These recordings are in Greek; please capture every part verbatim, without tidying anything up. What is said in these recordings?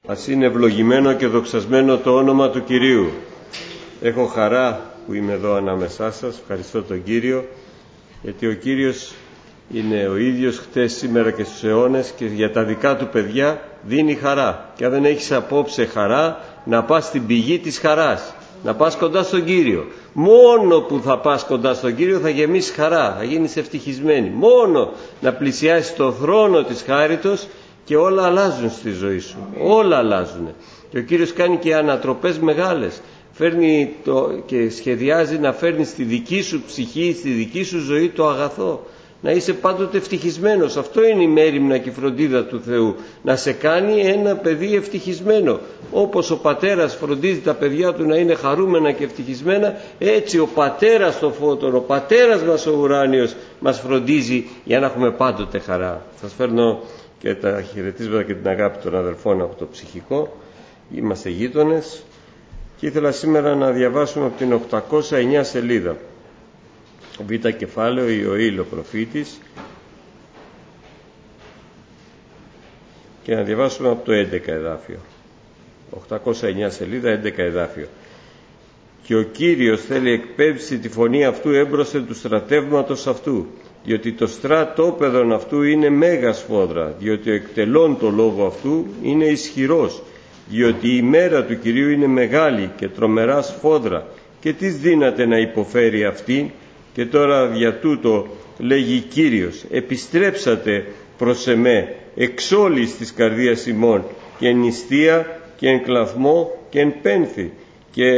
Ας είναι ευλογημένο και δοξασμένο το όνομα του Κυρίου. Έχω χαρά που είμαι εδώ ανάμεσά σας. Ευχαριστώ τον Κύριο, γιατί ο Κύριος είναι ο ίδιος χτες, σήμερα και στους αιώνες, και για τα δικά του παιδιά δίνει χαρά. Και αν δεν έχεις απόψε χαρά, να πας στην πηγή της χαράς, να πας κοντά στον Κύριο. Μόνο που θα πας κοντά στον Κύριο θα γεμίσεις χαρά, θα γίνεις ευτυχισμένη. Μόνο να πλησιάσεις το θρόνο της χάριτος και όλα αλλάζουν στη ζωή σου. Όλα αλλάζουν. Και ο Κύριος κάνει και ανατροπές μεγάλες. Φέρνει το, και σχεδιάζει να φέρνει στη δική σου ψυχή, στη δική σου ζωή το αγαθό. Να είσαι πάντοτε ευτυχισμένος. Αυτό είναι η μέριμνα και η φροντίδα του Θεού. Να σε κάνει ένα παιδί ευτυχισμένο. Όπως ο πατέρας φροντίζει τα παιδιά του να είναι χαρούμενα και ευτυχισμένα, έτσι ο πατέρας το φώτορο, ο πατέρας μας ο ουράνιος μας φροντίζει για να έχουμε πάντοτε χαρά. Σας φέρνω και τα χαιρετίσματα και την αγάπη των αδελφών από το ψυχικό. Είμαστε γείτονες και ήθελα σήμερα να διαβάσουμε από την οκτακόσια εννιά σελίδα. Β' κεφάλαιο, Ιωήλ ο προφήτης, και να διαβάσουμε από το έντεκα εδάφιο. οκτακόσια εννιά σελίδα, έντεκα εδάφιο. Και ο Κύριος θέλει εκπέμψει τη φωνή αυτού έμπροσθεν του στρατεύματος αυτού, διότι το στρατόπεδον αυτού είναι μέγα σφόδρα, διότι ο εκτελών το λόγο αυτού είναι ισχυρός, διότι η μέρα του Κυρίου είναι μεγάλη και τρομερά σφόδρα, και τι δύναται να υποφέρει αυτήν. Και τώρα δια τούτο λέγει Κύριος, επιστρέψατε προς εμέ εξ όλης της καρδίας ημών, και εν νηστεία και εν κλαθμό και εν πένθη, και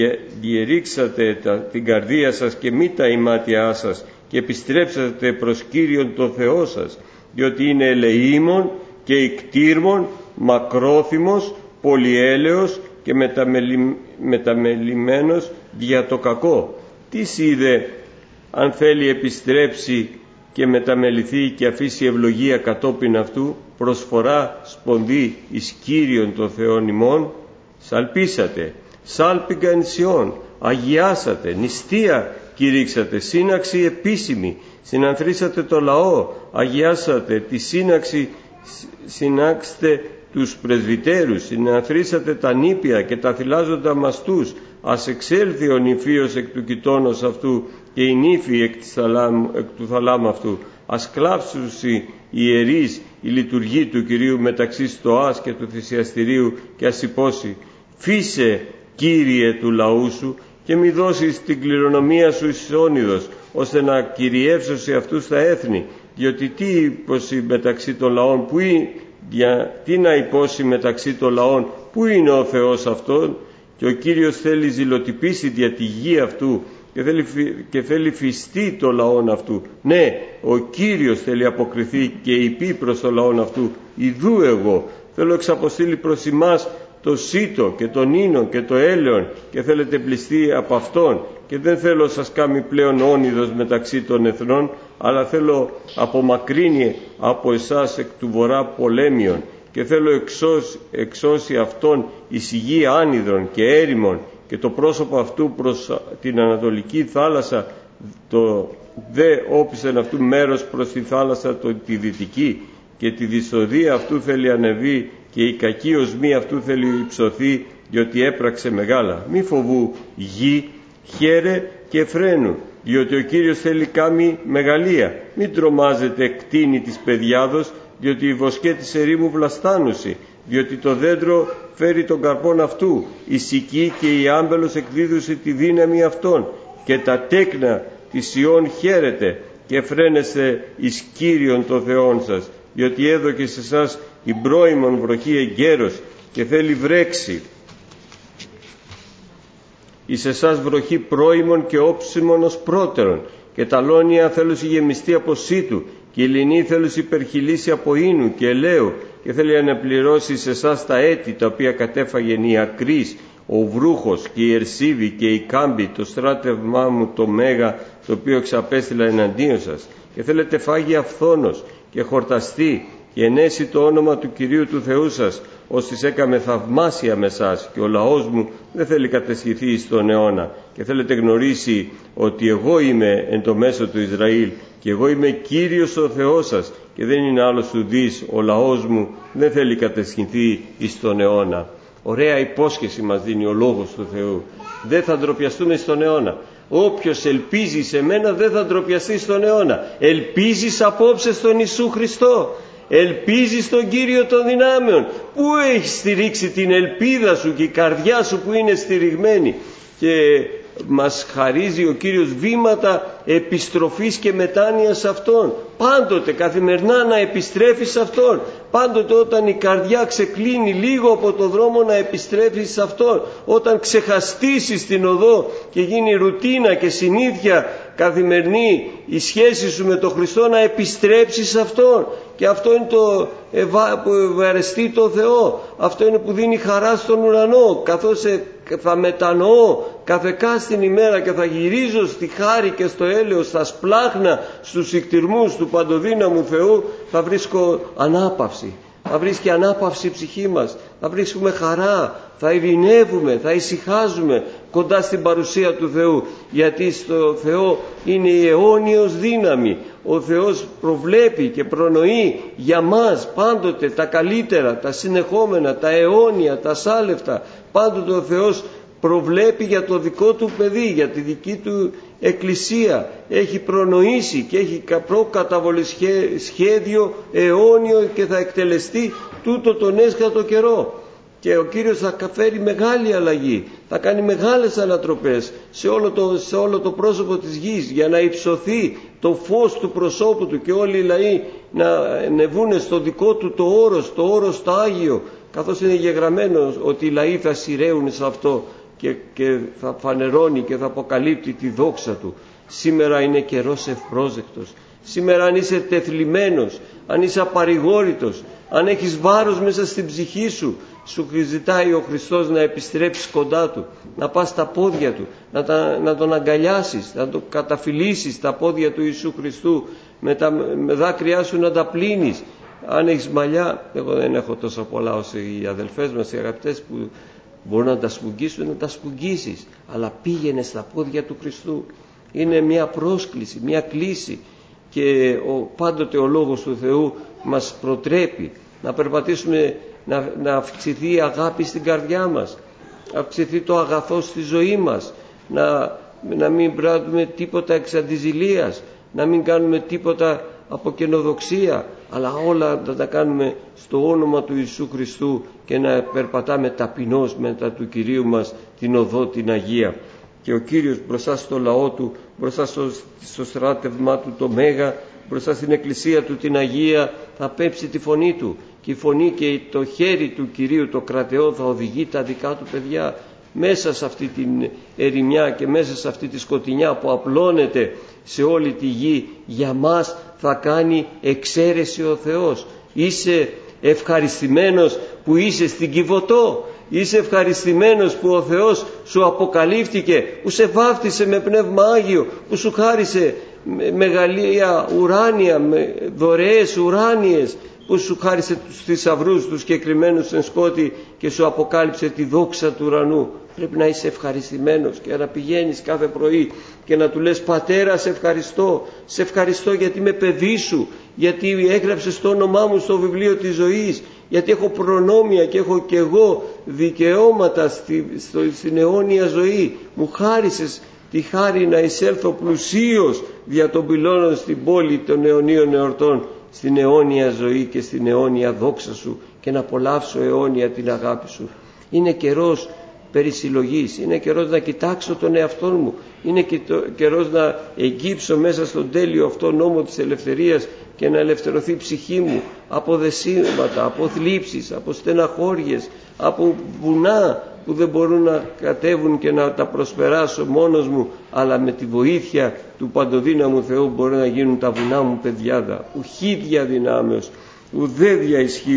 διερίξατε την καρδία σας και μη τα ημάτια σας, και επιστρέψατε προς Κύριον το Θεό σας, διότι είναι ελεήμων και ικτήρμων, μακρόθυμος, πολυέλεος και μεταμελει... μεταμελημένος δια το κακό. Τι είδε αν θέλει επιστρέψει και μεταμεληθεί και αφήσει ευλογία κατόπιν αυτού, προσφορά σπονδί εις Κύριον το Θεόν ημών? Σαλπίσατε, σάλπιγγα εν Σιών, αγιάσατε, νηστεία κηρύξατε, σύναξη επίσημη, συνανθρήσατε το λαό, αγιάσατε τη σύναξη, συνάξτε τους πρεσβυτέρους, συνανθρήσατε τα νήπια και τα θυλάζοντα μαστούς. Ας εξέλθει ο νηφίος εκ του κοιτώνος αυτού και η νύφη εκ, θαλάμ, εκ του θαλάμου αυτού. Ας κλάψουσι οι ιερείς η λειτουργή του Κυρίου μεταξύ στοάς και του θυσιαστηρίου, και ας υπώσει, φύσε Κύριε του λαού σου, και μη δώσεις την κληρονομία σου εις όνειδος, ώστε να κυριεύσωσι αυτούς τα έθνη. Διότι τι υπόσει μεταξύ των λαών, που είναι, για, τι να υπόσει μεταξύ των λαών, πού είναι ο Θεός αυτόν? Και ο Κύριος θέλει ζηλοτυπήσει δια τη γη αυτού, και θέλει, και θέλει φυστεί το λαόν αυτού. Ναι, ο Κύριος θέλει αποκριθεί και υπεί προς το λαόν αυτού, ιδού εγώ θέλω εξαποστείλει προς ημάς το σίτο και τον ίνο και το έλεον, και θέλετε πληστεί από αυτόν, και δεν θέλω σας κάνει πλέον όνειδος μεταξύ των εθνών, αλλά θέλω απομακρύνει από εσάς εκ του βορρά πολέμιον, και θέλω εξώσει, εξώσει αυτόν εις γη άνυδρων και έρημων, και το πρόσωπο αυτού προς την ανατολική θάλασσα, το δε όπισεν αυτού μέρος προς τη θάλασσα το, τη δυτική, και τη δυσοδεία αυτού θέλει ανεβεί, και η κακή οσμή αυτού θέλει υψωθεί, διότι έπραξε μεγάλα. Μη φοβού γη, χαίρε και φρένου, διότι ο Κύριος θέλει κάμει μεγαλεία. Μην τρομάζετε κτίνη της παιδιάδος, διότι η βοσκέ της ερήμου βλαστάνουση, διότι το δέντρο φέρει τον καρπόν αυτού, η σική και η άμπελος εκδίδουσε τη δύναμη αυτών, και τα τέκνα της Σιών χαίρετε, και φρένεστε εις Κύριον το Θεόν σας, διότι έδωκε σε εσάς η πρώιμον βροχή εγκαίρος, και θέλει βρέξει εις εσάς βροχή πρώιμον και όψιμον ως πρώτερον, και τα λόνια θέλους γεμιστεί από σίτου, και η λινή θέλους υπερχιλήσει από ίνου και ελαίου, και θέλει αναπληρώσει σε εσάς τα έτη τα οποία κατέφαγεν η ακρίς, ο βρούχος και η ερσίβη και η κάμπη, το στράτευμά μου το μέγα, το οποίο εξαπέστειλα εναντίον σας. Και θέλετε φάγει αυθόνος και χορταστεί, και ενέσει το όνομα του Κυρίου του Θεού σας, ώστις έκαμε θαυμάσια με σας, και ο λαός μου δεν θέλει κατεσχυθεί στον αιώνα. Και θέλετε γνωρίσει ότι εγώ είμαι εν το μέσο του Ισραήλ, και εγώ είμαι Κύριος ο Θεός σας, και δεν είναι άλλος του δις, ο λαός μου δεν θέλει κατεσχυνθεί εις τον αιώνα. Ωραία υπόσχεση μας δίνει ο Λόγος του Θεού. Δεν θα ντροπιαστούμε στον αιώνα. Όποιος ελπίζει σε μένα δεν θα ντροπιαστεί στον αιώνα. Ελπίζεις απόψε στον Ιησού Χριστό. Ελπίζεις τον Κύριο των δυνάμεων. Πού έχεις στηρίξει την ελπίδα σου και η καρδιά σου που είναι στηριγμένη? Και μας χαρίζει ο Κύριος βήματα επιστροφής και μετάνοιας σε Αυτόν. Πάντοτε καθημερινά να επιστρέφεις σε Αυτόν. Πάντοτε όταν η καρδιά ξεκλίνει λίγο από το δρόμο να επιστρέφεις σε Αυτόν. Όταν ξεχαστήσεις την οδό και γίνει ρουτίνα και συνήθεια καθημερινή η σχέση σου με τον Χριστό, να επιστρέψεις σε Αυτόν. Και αυτό είναι το ευα... που ευαρεστεί το Θεό. Αυτό είναι που δίνει χαρά στον ουρανό. Καθώς θα μετανοώ καθεκάστην ημέρα και θα γυρίζω στη χάρη και στο έλεος, στα σπλάχνα, στους ικτυρμούς του παντοδύναμου Θεού, θα βρίσκω ανάπαυση. Θα βρίσκει ανάπαυση η ψυχή μας. Θα βρίσκουμε χαρά. Θα ειρηνεύουμε, θα ησυχάζουμε κοντά στην παρουσία του Θεού. Γιατί στο Θεό είναι η αιώνιος δύναμη. Ο Θεός προβλέπει και προνοεί για μας πάντοτε τα καλύτερα, τα συνεχόμενα, τα αιώνια, τα σάλευτα. Πάντοτε ο Θεός προβλέπει για το δικό του παιδί, για τη δική του εκκλησία. Έχει προνοήσει και έχει προκαταβολή σχέδιο αιώνιο και θα εκτελεστεί τούτο τον έσχατο καιρό. Και ο Κύριος θα φέρει μεγάλη αλλαγή, θα κάνει μεγάλες ανατροπές σε όλο το, σε όλο το πρόσωπο της γης, για να υψωθεί το φως του προσώπου του και όλοι οι λαοί να ανεβούν στο δικό του το όρος, το όρος το Άγιο, καθώς είναι γεγραμμένο ότι οι λαοί θα σειραίουν σε αυτό και, και θα φανερώνει και θα αποκαλύπτει τη δόξα του. Σήμερα είναι καιρός ευπρόσδεκτος. Σήμερα αν είσαι τεθλιμμένος, αν είσαι απαρηγόρητος, αν έχεις βάρος μέσα στην ψυχή σου, σου ζητάει ο Χριστός να επιστρέψεις κοντά Του, να πας στα πόδια Του, να, τα, να Τον αγκαλιάσεις, να Τον καταφυλίσεις στα πόδια του Ιησού Χριστού, με, τα, με δάκρυά σου να τα πλύνεις. Αν έχεις μαλλιά, εγώ δεν έχω τόσο πολλά όσο οι αδελφές μας, οι αγαπητές, που μπορούν να τα σπουγγίσουν, να τα σπουγγίσεις, αλλά πήγαινε στα πόδια του Χριστού. Είναι μια πρόσκληση, μια κλήση, και ο, πάντοτε ο Λόγος του Θεού μας προτρέπει να περπατήσουμε, να, να αυξηθεί η αγάπη στην καρδιά μας, να αυξηθεί το αγαθό στη ζωή μας, να, να μην πράττουμε τίποτα εξ αντιζηλίας, να μην κάνουμε τίποτα από καινοδοξία, αλλά όλα να τα κάνουμε στο όνομα του Ιησού Χριστού και να περπατάμε ταπεινώς μετά του Κυρίου μας την οδό την Αγία. Και ο Κύριος μπροστά στο λαό Του, μπροστά στο, στο στράτευμά Του το Μέγα, μπροστά στην Εκκλησία Του την Αγία, θα πέψει τη φωνή Του, και η φωνή και το χέρι του Κυρίου το κρατεό θα οδηγεί τα δικά Του παιδιά μέσα σε αυτή την ερημιά και μέσα σε αυτή τη σκοτεινιά που απλώνεται σε όλη τη γη. Για μας θα κάνει εξαίρεση ο Θεός. Είσαι ευχαριστημένος που είσαι στην Κιβωτό? Είσαι ευχαριστημένος που ο Θεός σου αποκαλύφθηκε, που σε βάφτισε με Πνεύμα Άγιο, που σου χάρισε μεγαλεία ουράνια, με δωρεές ουράνιες, που σου χάρισε τους θησαυρούς τους κεκριμένους εν σκότη και σου αποκάλυψε τη δόξα του ουρανού? Πρέπει να είσαι ευχαριστημένος και να πηγαίνεις κάθε πρωί και να Του λες: Πατέρα, σε ευχαριστώ, σε ευχαριστώ γιατί είμαι παιδί σου, γιατί έγραψες το όνομά μου στο βιβλίο της ζωής, γιατί έχω προνόμια και έχω και εγώ δικαιώματα στη, στο, στην αιώνια ζωή. Μου χάρισες τη χάρη να εισέλθω πλουσίως δια των πυλώνων στην πόλη των αιωνίων εορτών, στην αιώνια ζωή και στην αιώνια δόξα σου, και να απολαύσω αιώνια την αγάπη σου. Είναι καιρός περισυλλογής, είναι καιρός να κοιτάξω τον εαυτό μου, είναι καιρός να εγκύψω μέσα στον τέλειο αυτό νόμο της ελευθερίας και να ελευθερωθεί η ψυχή μου από δεσίματα, από θλίψεις, από στεναχώριες, από βουνά που δεν μπορούν να κατέβουν και να τα προσπεράσω μόνος μου, αλλά με τη βοήθεια του παντοδύναμου Θεού μπορεί να γίνουν τα βουνά μου πεδιάδα, ουχή δια δυνάμεως, ουδέ δια ισχύος,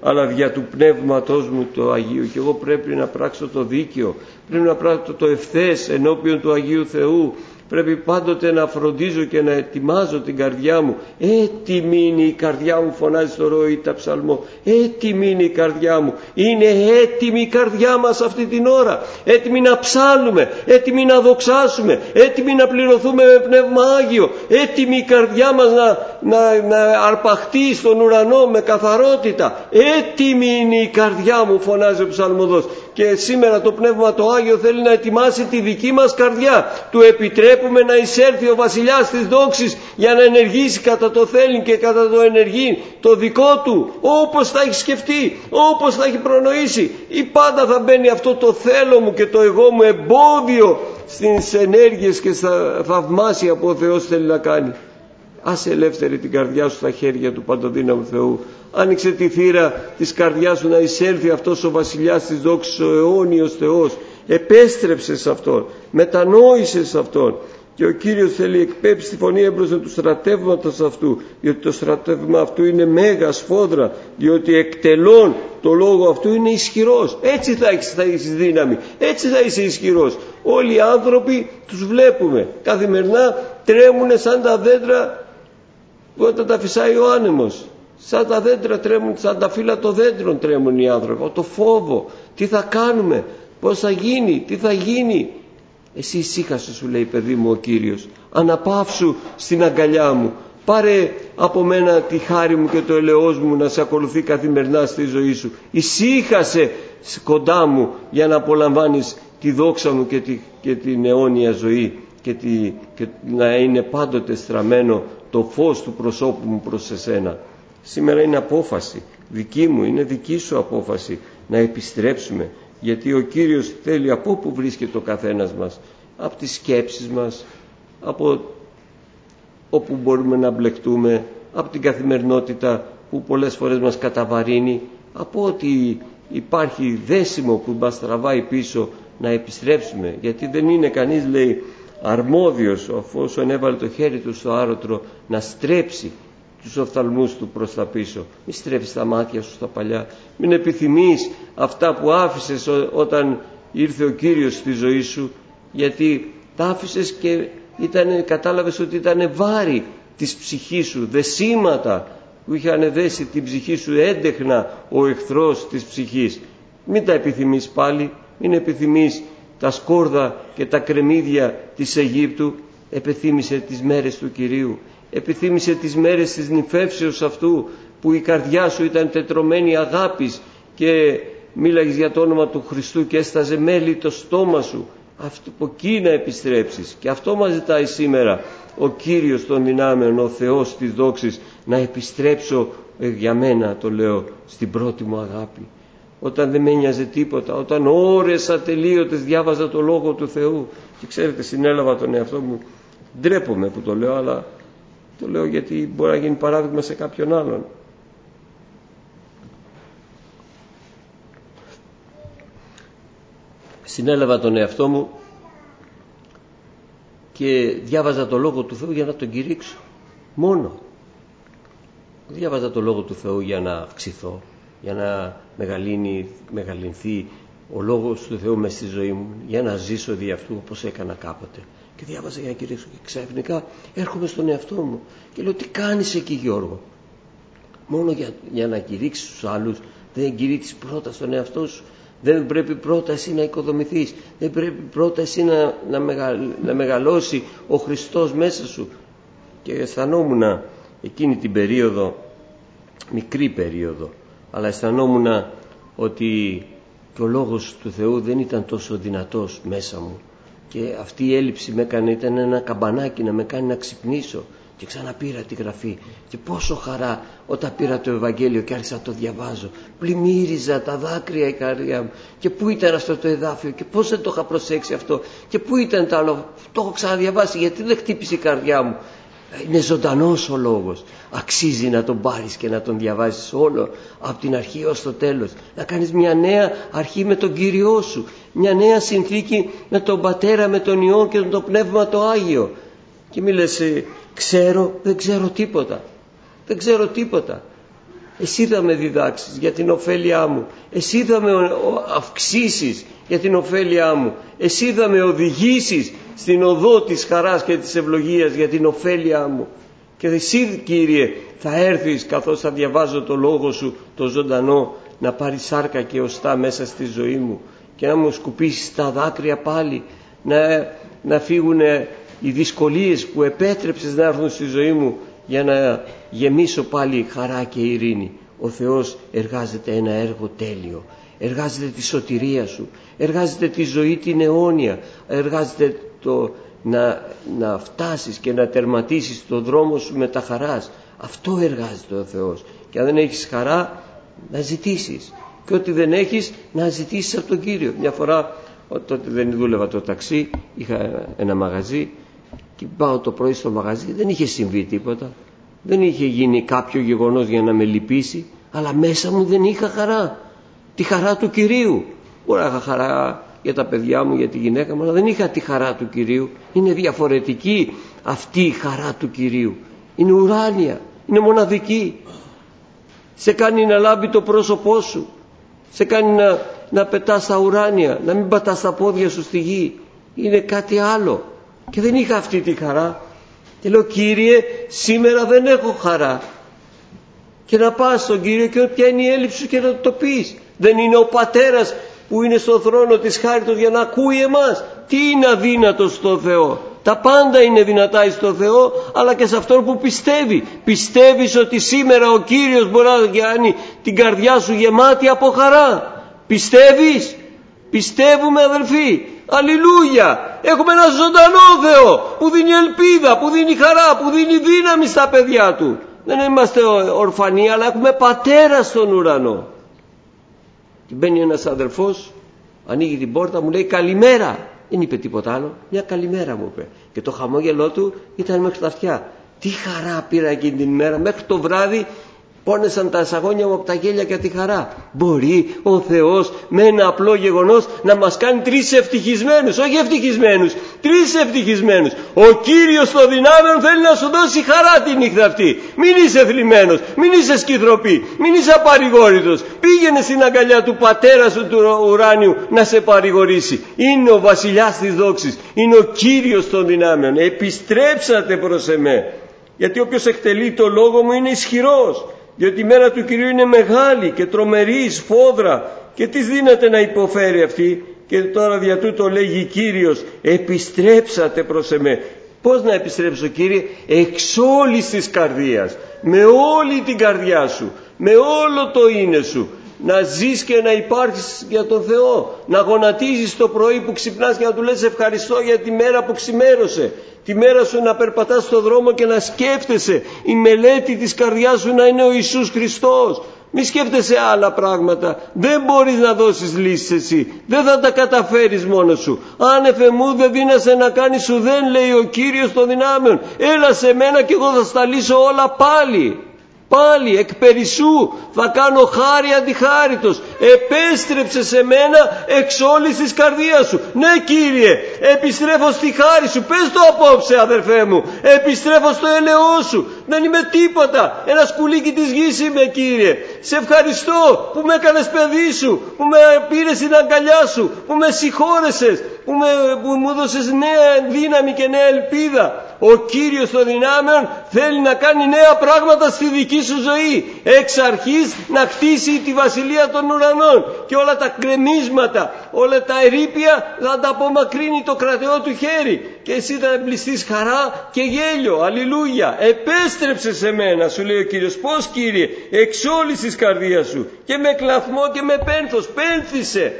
αλλά δια του Πνεύματός μου το Αγίου. Και εγώ πρέπει να πράξω το δίκαιο, πρέπει να πράξω το ευθές ενώπιον του Αγίου Θεού. Πρέπει πάντοτε να φροντίζω και να ετοιμάζω την καρδιά μου. Έτοιμη είναι η καρδιά μου, φωνάζει στο Ρωήτα ψαλμό. Έτοιμη είναι η καρδιά μου. Είναι έτοιμη η καρδιά μας αυτή την ώρα. Έτοιμη να ψάλουμε, έτοιμη να δοξάσουμε, έτοιμη να πληρωθούμε με Πνεύμα Άγιο. Έτοιμη η καρδιά μας να, να, να αρπαχτεί στον ουρανό με καθαρότητα. Έτοιμη είναι η καρδιά μου, φωνάζει ο ψαλμοδός. Και σήμερα το Πνεύμα το Άγιο θέλει να ετοιμάσει τη δική μας καρδιά. Του επιτρέπουμε να εισέλθει ο βασιλιάς της δόξης για να ενεργήσει κατά το θέλει και κατά το ενεργεί το δικό του, όπως θα έχει σκεφτεί, όπως θα έχει προνοήσει. Ή πάντα θα μπαίνει αυτό το θέλω μου και το εγώ μου εμπόδιο στις ενέργειες και στα θαυμάσια που ο Θεός θέλει να κάνει. Άσε ελεύθερη την καρδιά σου στα χέρια του Παντοδύναμου Θεού. Άνοιξε τη θύρα της καρδιάς σου να εισέλθει αυτός ο βασιλιάς της δόξης, ο αιώνιος Θεός. Επέστρεψε σε Αυτόν, μετανόησε σε Αυτόν. Και ο Κύριος θέλει εκπέψει τη φωνή έμπροσθεν του στρατεύματος αυτού, διότι το στρατεύμα αυτού είναι μέγα σφόδρα, διότι εκτελών το λόγο αυτού είναι ισχυρός. Έτσι θα έχεις, θα έχεις δύναμη, έτσι θα είσαι ισχυρός. Όλοι οι άνθρωποι τους βλέπουμε καθημερινά, τρέμουν σαν τα δέντρα όταν τα φυσάει ο άνεμος. Σαν τα δέντρα τρέμουν, σαν τα φύλλα των δέντρων τρέμουν οι άνθρωποι. Το φόβο, τι θα κάνουμε, πώς θα γίνει, τι θα γίνει. Εσύ ησύχασε, σου λέει, παιδί μου ο Κύριος, αναπαύσου στην αγκαλιά μου, πάρε από μένα τη χάρη μου και το ελαιός μου να σε ακολουθεί καθημερινά στη ζωή σου. Ησύχασε κοντά μου για να απολαμβάνεις τη δόξα μου και, τη, και την αιώνια ζωή και, τη, και να είναι πάντοτε στραμμένο το φως του προσώπου μου προς εσένα. Σήμερα είναι απόφαση δική μου, είναι δική σου απόφαση να επιστρέψουμε, γιατί ο Κύριος θέλει από όπου βρίσκεται ο καθένας μας, από τις σκέψεις μας, από όπου μπορούμε να μπλεχτούμε, από την καθημερινότητα που πολλές φορές μας καταβαρύνει, από ότι υπάρχει δέσιμο που μας τραβάει πίσω, να επιστρέψουμε, γιατί δεν είναι κανείς, λέει, αρμόδιος αφόσον έβαλε το χέρι του στο άρωτρο να στρέψει τους οφθαλμούς του προς τα πίσω. Μη στρέψεις τα μάτια σου στα παλιά, μην επιθυμείς αυτά που άφησες όταν ήρθε ο Κύριος στη ζωή σου, γιατί τα άφησες και ήτανε, κατάλαβες ότι ήταν βάρη της ψυχής σου, δεσίματα που είχαν δέσει την ψυχή σου έντεχνα ο εχθρός της ψυχής. Μην τα επιθυμείς πάλι, μην επιθυμείς τα σκόρδα και τα κρεμμύδια της Αιγύπτου. Επιθύμησε τις μέρες του Κυρίου, επιθύμησε τις μέρες της νυφεύσεως αυτού, που η καρδιά σου ήταν τετρωμένη αγάπης και μίλαγες για το όνομα του Χριστού και έσταζε μέλι το στόμα σου. Αυτό, από εκεί να επιστρέψεις, και αυτό μας ζητάει σήμερα ο Κύριος των δυνάμεων, ο Θεός της δόξης, να επιστρέψω, ε, για μένα το λέω, στην πρώτη μου αγάπη. Όταν δεν με ένοιαζε τίποτα, όταν ώρες ατελείωτες διάβαζα το Λόγο του Θεού, και ξέρετε, συνέλαβα τον εαυτό μου, ντρέπομαι που το λέω, αλλά το λέω γιατί μπορεί να γίνει παράδειγμα σε κάποιον άλλον. Συνέλαβα τον εαυτό μου και διάβαζα το Λόγο του Θεού για να τον κηρύξω μόνο. Διάβαζα το Λόγο του Θεού για να αυξηθώ, για να μεγαλύνει, μεγαλυνθεί ο Λόγος του Θεού μες στη ζωή μου, για να ζήσω δι' αυτού όπως έκανα κάποτε. Και διάβαζα για να κηρύξω, και ξαφνικά έρχομαι στον εαυτό μου και λέω, τι κάνεις εκεί, Γιώργο? Μόνο για, για να κηρύξεις τους άλλους, δεν κηρύξεις πρώτα στον εαυτό σου? Δεν πρέπει πρώτα εσύ να οικοδομηθείς? Δεν πρέπει πρώτα εσύ να, να, μεγα, να μεγαλώσει ο Χριστός μέσα σου? Και αισθανόμουν εκείνη την περίοδο, μικρή περίοδο, αλλά αισθανόμουν ότι και ο Λόγος του Θεού δεν ήταν τόσο δυνατός μέσα μου, και αυτή η έλλειψη με έκανε, ήταν ένα καμπανάκι να με κάνει να ξυπνήσω. Και ξαναπήρα τη Γραφή, και πόσο χαρά όταν πήρα το Ευαγγέλιο και άρχισα να το διαβάζω. Πλημμύριζα τα δάκρυα η καρδιά μου. Και πού ήταν αυτό το εδάφιο, και πώς δεν το είχα προσέξει αυτό, και πού ήταν το άλλο, το έχω ξαναδιαβάσει, γιατί δεν χτύπησε η καρδιά μου. Είναι ζωντανός ο Λόγος, αξίζει να τον πάρεις και να τον διαβάζεις όλο από την αρχή ως το τέλος, να κάνεις μια νέα αρχή με τον Κύριό σου, μια νέα συνθήκη με τον Πατέρα, με τον Υιό και το Πνεύμα το Άγιο. Και μη λες, ξέρω, δεν ξέρω τίποτα, δεν ξέρω τίποτα. εσύ θα με διδάξεις για την ωφέλειά μου, εσύ θα με αυξήσεις για την ωφέλειά μου, εσύ θα με οδηγήσεις στην οδό της χαράς και της ευλογίας για την ωφέλειά μου. Και εσύ, Κύριε, θα έρθεις καθώς θα διαβάζω το λόγο σου το ζωντανό, να πάρεις σάρκα και οστά μέσα στη ζωή μου και να μου σκουπίσεις τα δάκρυα πάλι, να, να φύγουν οι δυσκολίες που επέτρεψες να έρθουν στη ζωή μου, για να γεμίσω πάλι χαρά και ειρήνη. Ο Θεός εργάζεται ένα έργο τέλειο, εργάζεται τη σωτηρία σου, εργάζεται τη ζωή την αιώνια, εργάζεται το να, να φτάσεις και να τερματίσεις τον δρόμο σου με τα χαράς. Αυτό εργάζεται ο Θεός. Και αν δεν έχεις χαρά, να ζητήσεις, και ό,τι δεν έχεις να ζητήσεις από τον Κύριο. Μια φορά, τότε δεν δούλευα το ταξί, είχα ένα μαγαζί και πάω το πρωί στο μαγαζί, δεν είχε συμβεί τίποτα, δεν είχε γίνει κάποιο γεγονός για να με λυπήσει, αλλά μέσα μου δεν είχα χαρά, τη χαρά του Κυρίου. Μπορεί να είχα χαρά για τα παιδιά μου, για τη γυναίκα μου, αλλά δεν είχα τη χαρά του Κυρίου. Είναι διαφορετική αυτή η χαρά του Κυρίου, είναι ουράνια, είναι μοναδική. Σε κάνει να λάμπει το πρόσωπό σου, σε κάνει να, να πετάς στα ουράνια, να μην πατάς τα πόδια σου στη γη. Είναι κάτι άλλο. Και δεν είχα αυτή τη χαρά. Και λέω, Κύριε, σήμερα δεν έχω χαρά. Και να πας στον Κύριο και ποια είναι η έλλειψη σου και να το πεις. Δεν είναι ο Πατέρας που είναι στο θρόνο της χάριτος για να ακούει εμάς? Τι είναι αδύνατο στο Θεό? Τα πάντα είναι δυνατά στο Θεό, αλλά και σε αυτόν που πιστεύει. Πιστεύεις ότι σήμερα ο Κύριος μπορεί να κάνει την καρδιά σου γεμάτη από χαρά? Πιστεύεις? Πιστεύουμε, αδελφοί. Αλληλούια. Έχουμε ένα ζωντανό Θεό που δίνει ελπίδα, που δίνει χαρά, που δίνει δύναμη στα παιδιά του. Δεν είμαστε ορφανοί, αλλά έχουμε Πατέρα στον ουρανό. Και μπαίνει ένας αδελφός, ανοίγει την πόρτα, μου λέει καλημέρα. Δεν είπε τίποτα άλλο, μια καλημέρα μου είπε. Και το χαμόγελό του ήταν μέχρι τα αυτιά. Τι χαρά πήρα εκείνη την ημέρα, μέχρι το βράδυ πόνεσαν τα σαγόνια μου από τα γέλια και τη χαρά. Μπορεί ο Θεός με ένα απλό γεγονός να μας κάνει τρεις ευτυχισμένους? Όχι ευτυχισμένους, τρεις ευτυχισμένους. Ο Κύριος των δυνάμεων θέλει να σου δώσει χαρά τη νύχτα αυτή. Μην είσαι θλιμμένος, μην είσαι σκυθροπή, μην είσαι απαρηγόρητος. Πήγαινε στην αγκαλιά του Πατέρα σου του ουράνιου να σε παρηγορήσει. Είναι ο βασιλιάς της δόξης, είναι ο Κύριος των δυνάμεων. Επιστρέψατε προς εμέ, γιατί όποιος εκτελεί το λόγο μου είναι ισχυρός. Διότι η μέρα του Κυρίου είναι μεγάλη και τρομερή, σφόδρα. Και τι δύναται να υποφέρει αυτή? Και τώρα δια τούτο λέγει Κύριος, επιστρέψατε προς εμέ. Πώς να επιστρέψω, Κύριε? Εξ όλης της καρδίας, με όλη την καρδιά σου, με όλο το είναι σου. Να ζεις και να υπάρχεις για τον Θεό, να γονατίζεις το πρωί που ξυπνάς και να του λες ευχαριστώ για τη μέρα που ξημέρωσε. Τη μέρα σου να περπατάς στον δρόμο και να σκέφτεσαι η μελέτη της καρδιάς σου να είναι ο Ιησούς Χριστός. Μη σκέφτεσαι άλλα πράγματα. Δεν μπορείς να δώσεις λύσεις εσύ. Δεν θα τα καταφέρεις μόνος σου. Άνευ εμού δεν δύνασαι να κάνεις σου δεν, λέει ο Κύριος των δυνάμεων. Έλα σε μένα και εγώ θα στα λύσω όλα πάλι. Πάλι εκ περισσού θα κάνω χάρη αντιχάριτος. Επέστρεψε σε μένα εξ όλης της καρδίας σου. Ναι, Κύριε, επιστρέφω στη χάρη σου. Πες το απόψε, αδερφέ μου. Επιστρέφω στο έλεό σου. Δεν είμαι τίποτα. Ένα σκουλίκι της γης είμαι, Κύριε. Σε ευχαριστώ που με έκανες παιδί σου, που με πήρες στην αγκαλιά σου, που με συγχώρεσες, που, με, που μου έδωσες νέα δύναμη και νέα ελπίδα. Ο Κύριος των δυνάμεων θέλει να κάνει νέα πράγματα στη δική σου ζωή. Εξ αρχής να χτίσει τη βασιλεία των ουρανών και όλα τα κρεμίσματα, όλα τα ερείπια θα τα απομακρύνει το κρατεό του χέρι και εσύ θα εμπληστείς χαρά και γέλιο. Αλληλούια. Επέστρεψε σε μένα, σου λέει ο Κύριος. Πώς, Κύριε? Εξ όλης της καρδίας σου και με κλαθμό και με πένθος. Πένθησε,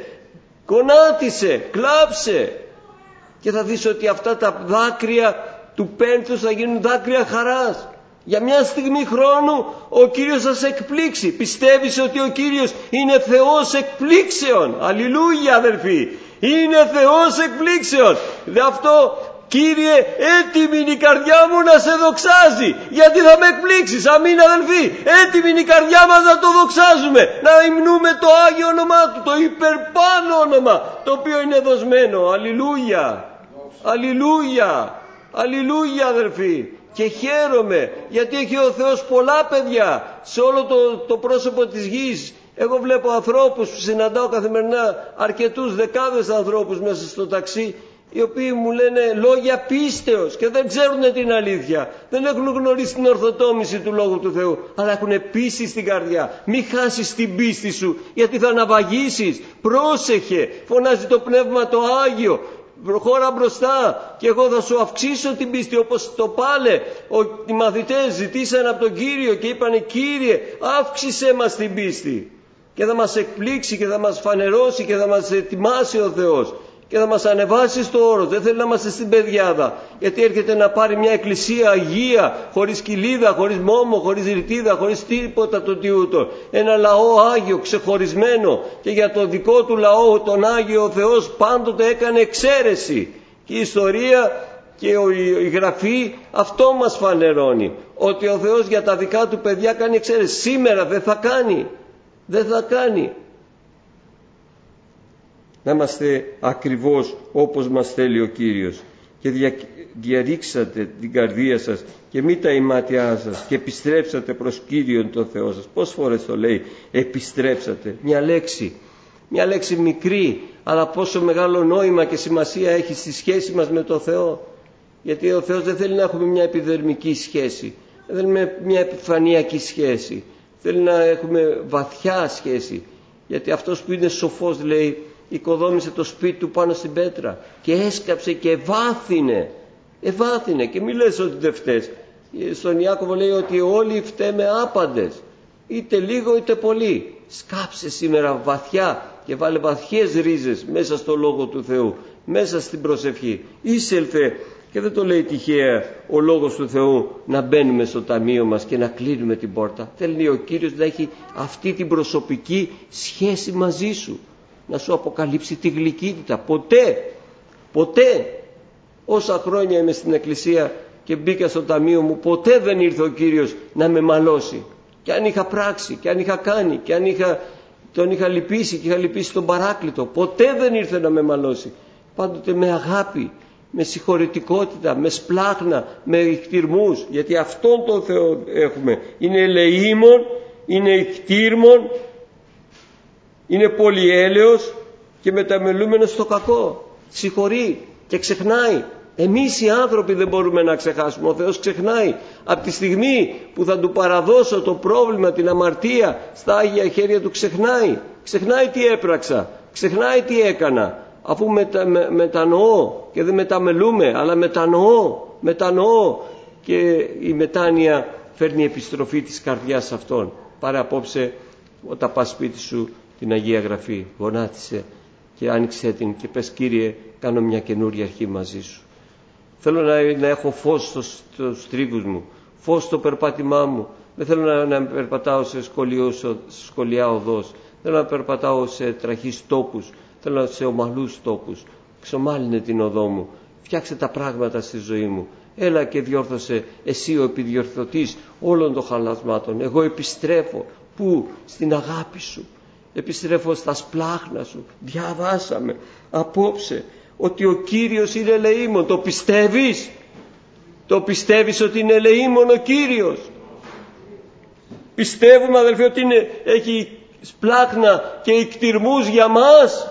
γονάτισε, κλάψε και θα δεις ότι αυτά τα δάκρυα του πένθους θα γίνουν δάκρυα χαράς. Για μια στιγμή χρόνου ο Κύριος θα σε εκπλήξει. Πιστεύεις ότι ο Κύριος είναι Θεός εκπλήξεων? Αλληλούια, αδελφοί. Είναι Θεός εκπλήξεων. Δε αυτό, Κύριε, έτοιμη είναι η καρδιά μου να σε δοξάζει, γιατί θα με εκπλήξεις. Αμήν, αδελφοί. Έτοιμη είναι η καρδιά μας να το δοξάζουμε, να υμνούμε το Άγιο όνομά Του, το υπερπάνω όνομα το οποίο είναι δοσμένο. Αλληλούια. Αλληλούια. Αλληλούια, αδελφοί. Και χαίρομαι, γιατί έχει ο Θεός πολλά παιδιά σε όλο το, το πρόσωπο της γης. Εγώ βλέπω ανθρώπους που συναντάω καθημερινά, αρκετούς δεκάδες ανθρώπους μέσα στο ταξί, οι οποίοι μου λένε λόγια πίστεως και δεν ξέρουν την αλήθεια. Δεν έχουν γνωρίσει την ορθοτόμηση του Λόγου του Θεού, αλλά έχουν πίστη στην καρδιά. Μη χάσεις την πίστη σου, γιατί θα ναυαγήσεις. Πρόσεχε, φωνάζει το Πνεύμα το Άγιο. Προχώρα μπροστά και εγώ θα σου αυξήσω την πίστη, όπως το πάλε. Οι μαθητές ζητήσαν από τον Κύριο και είπανε, Κύριε, αύξησέ μας την πίστη. Και θα μας εκπλήξει και θα μας φανερώσει και θα μας ετοιμάσει ο Θεός και θα μας ανεβάσει στο όρος. Δεν θέλει να είμαστε στην πεδιάδα, γιατί έρχεται να πάρει μια εκκλησία αγία, χωρίς κοιλίδα, χωρίς μόμο, χωρίς ρητίδα, χωρίς τίποτα το τιούτο. Ένα λαό άγιο, ξεχωρισμένο, και για το δικό του λαό, τον Άγιο, ο Θεός πάντοτε έκανε εξαίρεση. Και η ιστορία και η Γραφή αυτό μας φανερώνει, ότι ο Θεός για τα δικά του παιδιά κάνει εξαίρεση. Σήμερα δεν θα κάνει, δεν θα κάνει. Να είμαστε ακριβώς όπως μας θέλει ο Κύριος. Και δια, διαρρήξατε την καρδία σας και μη τα ημάτια σας και επιστρέψατε προς Κύριον τον Θεό σας. Πόσες φορές το λέει επιστρέψατε? Μια λέξη, μια λέξη μικρή, αλλά πόσο μεγάλο νόημα και σημασία έχει στη σχέση μας με τον Θεό. Γιατί ο Θεός δεν θέλει να έχουμε μια επιδερμική σχέση, δεν θέλει μια επιφανειακή σχέση, θέλει να έχουμε βαθιά σχέση. Γιατί αυτός που είναι σοφός, λέει, οικοδόμησε το σπίτι του πάνω στην πέτρα και έσκαψε και ευάθυνε. Ευάθυνε και μη λες ότι δεν φταίς. Στον Ιάκωβο λέει ότι όλοι φταίμε άπαντες, είτε λίγο είτε πολύ. Σκάψε σήμερα βαθιά και βάλε βαθιές ρίζες μέσα στο Λόγο του Θεού, μέσα στην προσευχή. Είσελθε, και δεν το λέει τυχαία ο Λόγος του Θεού, να μπαίνουμε στο ταμείο μας και να κλείνουμε την πόρτα. Θέλει ο Κύριος να έχει αυτή την προσωπική σχέση μαζί σου, να σου αποκαλύψει τη γλυκύτητα. Ποτέ, ποτέ, όσα χρόνια είμαι στην εκκλησία και μπήκα στο ταμείο μου, ποτέ δεν ήρθε ο Κύριος να με μαλώσει. Και αν είχα πράξει, και αν είχα κάνει, και αν είχα, τον είχα λυπήσει και είχα λυπήσει τον Παράκλητο, ποτέ δεν ήρθε να με μαλώσει. Πάντοτε με αγάπη, με συγχωρετικότητα, με σπλάχνα, με ικτυρμούς, γιατί αυτόν τον Θεό έχουμε. Είναι ελεήμων, είναι ικτύρμων, είναι πολυέλεος και μεταμελούμενος στο κακό. Συγχωρεί και ξεχνάει. Εμείς οι άνθρωποι δεν μπορούμε να ξεχάσουμε. Ο Θεός ξεχνάει. Από τη στιγμή που θα του παραδώσω το πρόβλημα, την αμαρτία, στα Άγια χέρια του, ξεχνάει. Ξεχνάει τι έπραξα, ξεχνάει τι έκανα. Αφού μετα, με, μετανοώ και δεν μεταμελούμε, αλλά μετανοώ, μετανοώ, και η μετάνοια φέρνει επιστροφή της καρδιάς αυτών. Πάρε απόψε, όταν πας σπίτι σου, την Αγία Γραφή, γονάτισε και άνοιξε την και πες, Κύριε, κάνω μια καινούρια αρχή μαζί σου. Θέλω να, να έχω φως στο, στους τρίβους μου, φως στο περπάτημά μου. Δεν θέλω να, να περπατάω σε σκολιά οδός, θέλω να περπατάω σε τραχείς τόπους, θέλω σε ομαλούς τόπους. Ξομάλυνε την οδό μου, φτιάξε τα πράγματα στη ζωή μου. Έλα και διόρθωσε εσύ ο επιδιορθωτής όλων των χαλασμάτων. Εγώ επιστρέφω. Πού? Στην αγάπη σου. Επιστρέφω στα σπλάχνα σου. Διαβάσαμε απόψε ότι ο Κύριος είναι ελεήμων. Το πιστεύεις? Το πιστεύεις ότι είναι ελεήμων ο Κύριος? Πιστεύουμε, αδελφοί, ότι είναι, έχει σπλάχνα και ικτυρμούς για μας?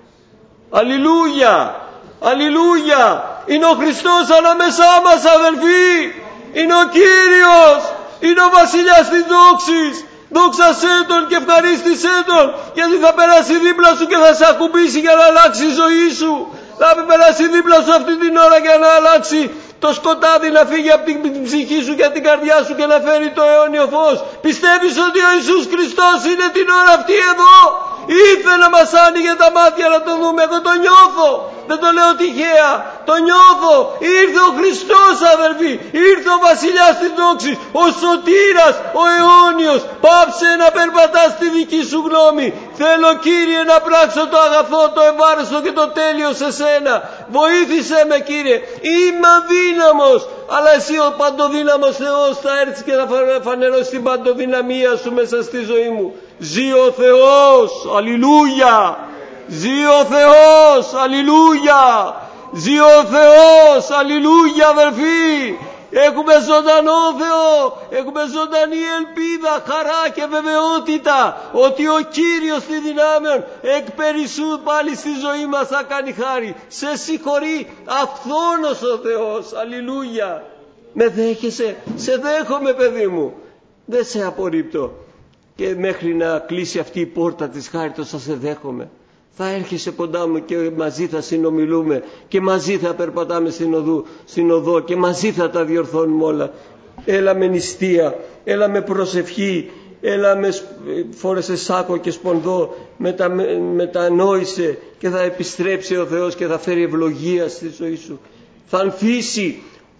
Αλληλούια! Αλληλούια! Είναι ο Χριστός ανάμεσά μας, αδελφοί! Είναι ο Κύριος! Είναι ο Βασιλιάς της δόξης! Δόξασέ Τον και ευχαρίστησέ Τον, γιατί θα περάσει δίπλα σου και θα σε ακουμπήσει για να αλλάξει η ζωή σου. Θα περάσει δίπλα σου αυτή την ώρα για να αλλάξει το σκοτάδι, να φύγει από την ψυχή σου και την καρδιά σου και να φέρει το αιώνιο φως. Πιστεύεις ότι ο Ιησούς Χριστός είναι την ώρα αυτή εδώ? Ήρθε να μας άνοιγε τα μάτια να το δούμε. Εγώ το νιώθω, δεν το λέω τυχαία, το νιώθω. Ήρθε ο Χριστός, αδελφοί, ήρθε ο Βασιλιάς της δόξης, ο Σωτήρας, ο αιώνιος. Πάψε να περπατάς στη δική σου γνώμη. Θέλω, Κύριε, να πράξω το αγαθό, το ευάρεστο και το τέλειο σε σένα. Βοήθησέ με, Κύριε. Είμαι αδύναμος, αλλά εσύ ο παντοδύναμος Θεός θα έρθεις και θα φανερώσει την παντοδυναμία σου μέσα στη ζωή μου. Ζει ο Θεός, αλληλούια! Ζει ο Θεός, αλληλούια! Ζει ο Θεός, αλληλούια, αδελφοί! έχουμε ζωντανό Θεό, έχουμε ζωντανή ελπίδα, χαρά και βεβαιότητα ότι ο Κύριος τη δυνάμεων εκ περισσού πάλι στη ζωή μας θα κάνει χάρη. Σε συγχωρεί αυθόνος ο Θεός. Αλληλούια. Με δέχεσαι? Σε δέχομαι, παιδί μου, δεν σε απορρίπτω, και μέχρι να κλείσει αυτή η πόρτα της χάριτος θα σε δέχομαι. Θα έρχεσαι κοντά μου και μαζί θα συνομιλούμε και μαζί θα περπατάμε στην οδό, στην οδό και μαζί θα τα διορθώνουμε όλα. Έλα με νηστεία, έλα με προσευχή, έλα με φόρεσε σάκο και σπονδό, μετα, μετανόησε και θα επιστρέψει ο Θεός και θα φέρει ευλογία στη ζωή σου. Θα ανθίσει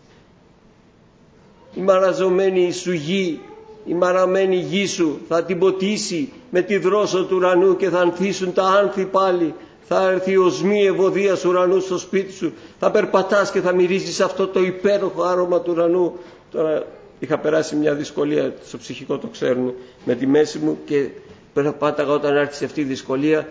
η μαραζωμένη σου γη, η μαραμένη γη σου θα την ποτίσει με τη δρόσο του ουρανού και θα ανθίσουν τα άνθη πάλι. Θα έρθει η οσμή ευωδίας ουρανού στο σπίτι σου. Θα περπατάς και θα μυρίζεις αυτό το υπέροχο άρωμα του ουρανού. Τώρα είχα περάσει μια δυσκολία, στο ψυχικό το ξέρουν, με τη μέση μου, και περπάταγα όταν άρχισε αυτή η δυσκολία,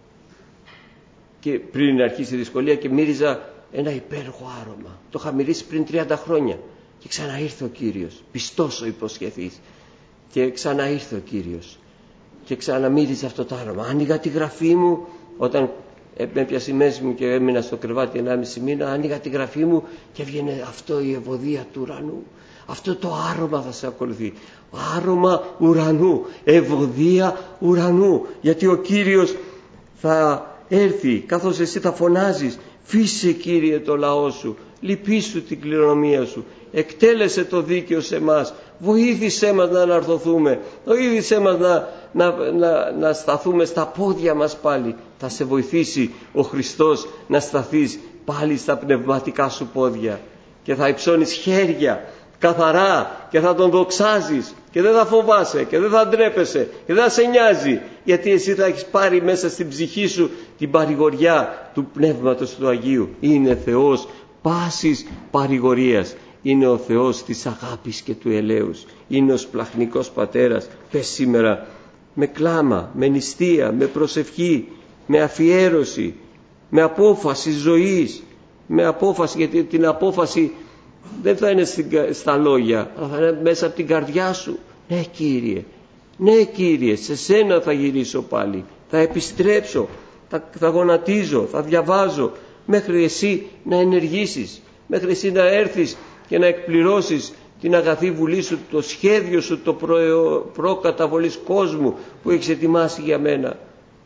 και πριν αρχίσει η δυσκολία, και μύριζα ένα υπέροχο άρωμα. Το είχα μυρίσει πριν τριάντα χρόνια. Και ξαναήρθε ο Κύριος, πιστός ο υποσχεθής, και ξαναήρθε ο Κύριος και ξαναμύριζε αυτό το άρωμα. Άνοιγα τη γραφή μου, όταν με έπιασε η μέση μου και έμεινα στο κρεβάτι ενάμιση μήνα, άνοιγα τη γραφή μου και έβγαινε αυτό, η ευωδία του ουρανού. Αυτό το άρωμα θα σε ακολουθεί. Άρωμα ουρανού, ευωδία ουρανού, γιατί ο Κύριος θα έρθει καθώς εσύ θα φωνάζεις: φύσε, Κύριε, το λαό σου, λυπήσου την κληρονομία σου, εκτέλεσε το δίκαιο σε μας, βοήθησέ μας να αναρθωθούμε, βοήθησέ μας να, να, να, να σταθούμε στα πόδια μας πάλι. Θα σε βοηθήσει ο Χριστός να σταθείς πάλι στα πνευματικά σου πόδια και θα υψώνεις χέρια καθαρά και θα τον δοξάζεις και δεν θα φοβάσαι και δεν θα ντρέπεσαι και δεν θα σε νοιάζει, γιατί εσύ θα έχεις πάρει μέσα στην ψυχή σου την παρηγοριά του Πνεύματος του Αγίου. Είναι Θεός πάσης παρηγορίας, είναι ο Θεός της αγάπης και του ελέους, είναι ο σπλαχνικός πατέρας. Πες σήμερα με κλάμα, με νηστεία, με προσευχή, με αφιέρωση, με απόφαση ζωής, με απόφαση, γιατί την απόφαση δεν θα είναι στα λόγια, αλλά θα είναι μέσα από την καρδιά σου. Ναι, Κύριε, ναι, Κύριε, σε σένα θα γυρίσω πάλι, θα επιστρέψω, θα, θα γονατίζω, θα διαβάζω, μέχρι εσύ να ενεργήσεις, μέχρι εσύ να έρθεις και να εκπληρώσεις την αγαθή βουλή σου, το σχέδιο σου, το προ, προκαταβολής κόσμου που έχεις ετοιμάσει για μένα.